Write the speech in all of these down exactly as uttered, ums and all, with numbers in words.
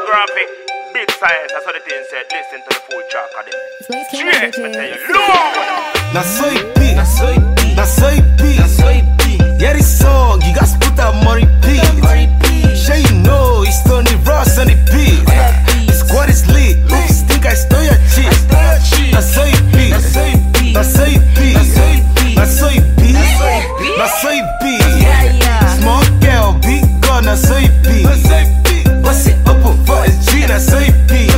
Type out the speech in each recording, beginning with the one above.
graphic, big science, that's what the thing said. Listen to the full track of them. Straight, I tell you, Lord! Na soy beat, na soy beat, na soy beat, na soy beat. Yeah, this song, you got to put that money beat. Sure you know, it's Tony Ross on the beat. The squad is lit, oops, think I stole your cheat. Na soy beat, na soy beat, na soy beat, na soy beat, na soy beat. Small girl, big gun, na soy beat. Bust it open for a G, na soy beat.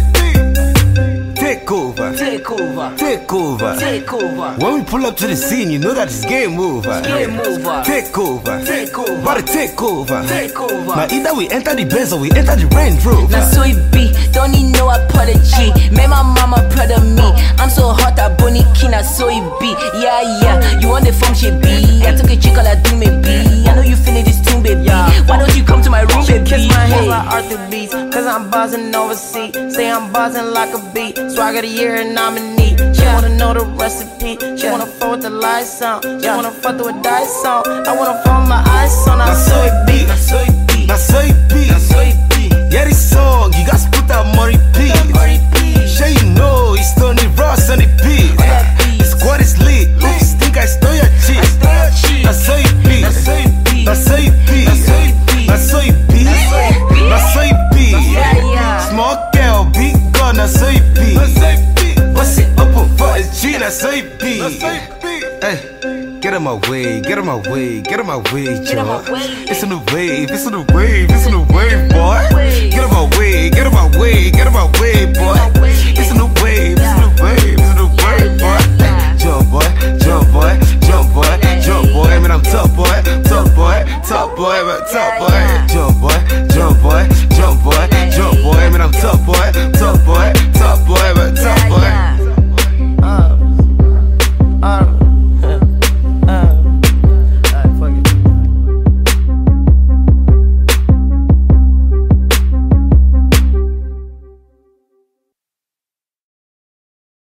Take over, Take over, take over, take over. When we pull up to the scene, you know that it's game over. Game over, Take over, take over, about to take over. take over. Now either we enter the Benz or we enter the Range Rover. Now so it be, don't need no apology. Make my mama proud of me. I'm so hot at Bonnie Kina, so it be. Yeah, yeah, you want the phone, she be. I took a chick, all I do me be. I know you feeling this tune, baby. Why don't you come to my room, baby? Kiss my head like Arthur Beats, cause I'm buzzing overseas. Say I'm buzzing like a beat. Swag of the year and nominee. She wanna know the recipe. She wanna fuck with the lights on. She wanna fuck with a dice on. I wanna fuck with my eyes on. I so it be. na soy beat, na soy beat, na soy beat. Yeah, this song, you got to put that money beat. Sure you know, it's Tony Ross on the beat. The squad is lit, oops, think I stole your cheat. Na soy beat, na soy beat, na soy beat, na soy beat, na soy beat. Small girl, big gun, na soy beat. Bust it open for a G, na soy beat. Hey, get on my way, get on my way, get on my way, Joe. It's on the wave, it's on the wave, it's on the wave, boy. Get on my way, get on my way, get on my way, boy.